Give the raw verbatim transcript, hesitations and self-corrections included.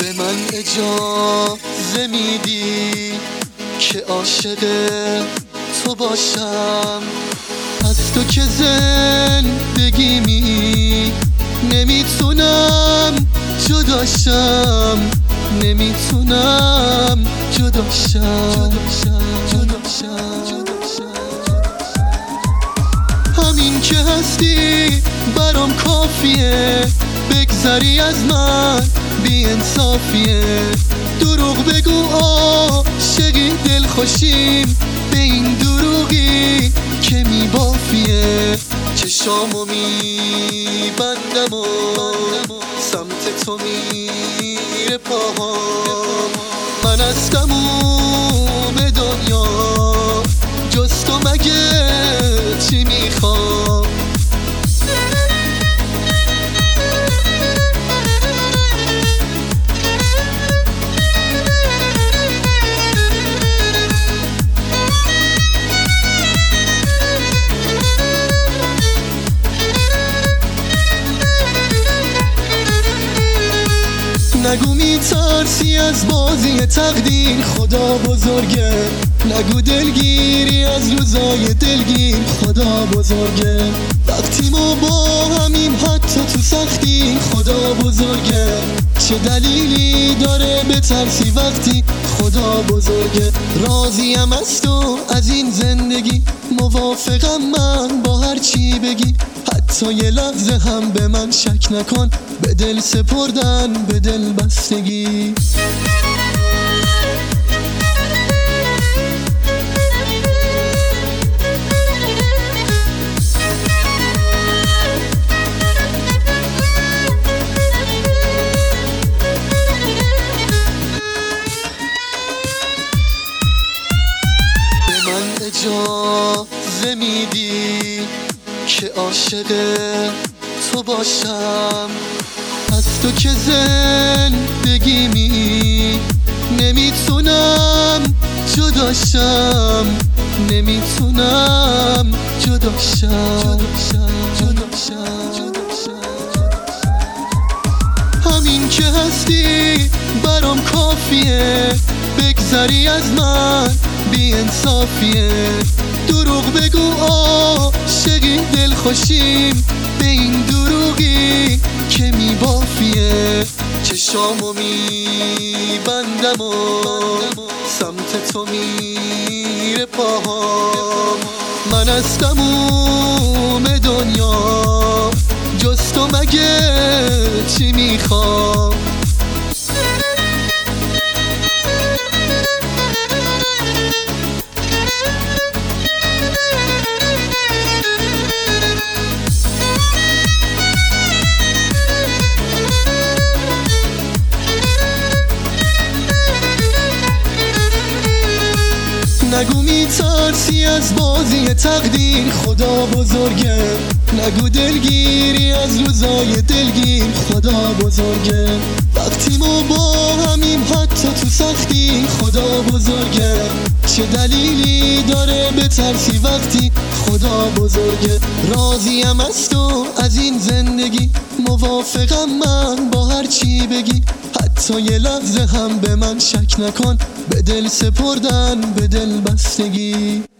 به من اجازه میدی که عاشق تو باشم، از تو که زندگیمی نمیتونم جداشم، نمیتونم جداشم. همین که هستی برام کافیه، بگذری از من بی انصافیه. دروغ بگو عاشقی دلخوشیم، به این دروغی که میبافیه. چشامو میبندم و سمت تو میره پاهام، من از تموم دنیا جز تو مگه چی میخوام؟ نگو میترسی از بازی تقدیر، خدا بزرگه. نگو دلگیری از روزای دلگیر، خدا بزرگه. وقتی ما با همیم حتی تو سختی، خدا بزرگه. چه دلیلی داره بترسی وقتی خدا بزرگه؟ راضیم از تو از این زندگی، موافقم من با هر چی بگی. حتی یه لحظه هم به من شک نکن، به دل سپردن به دل بستگی. به من اجازه میدی که عاشق تو باشم، از تو که زندگیمی نمیتونم جداشم، نمیتونم جداشم. همین که هستی برام کافیه، بگذری از من بی انصافیه. دروغ بگو عاشقی دلخوشیم، به این دروغی که میبافیه. چشامو میبندم و سمت تو میره پاهام، من از تموم دنیا جز تو مگه چی میخوام؟ نگو میترسی از بازی تقدیر، خدا بزرگه. نگو دلگیری از روزای دلگیر، خدا بزرگه. وقتی ما با همیم حتی تو سختی، خدا بزرگه. چه دلیلی داره بترسی وقتی خدا بزرگه؟ راضیم از تو از این زندگی، موافقم من با هر چی بگی. حتی یه لحظه هم به من شک نکن، به دل سپردن به دل بستگی.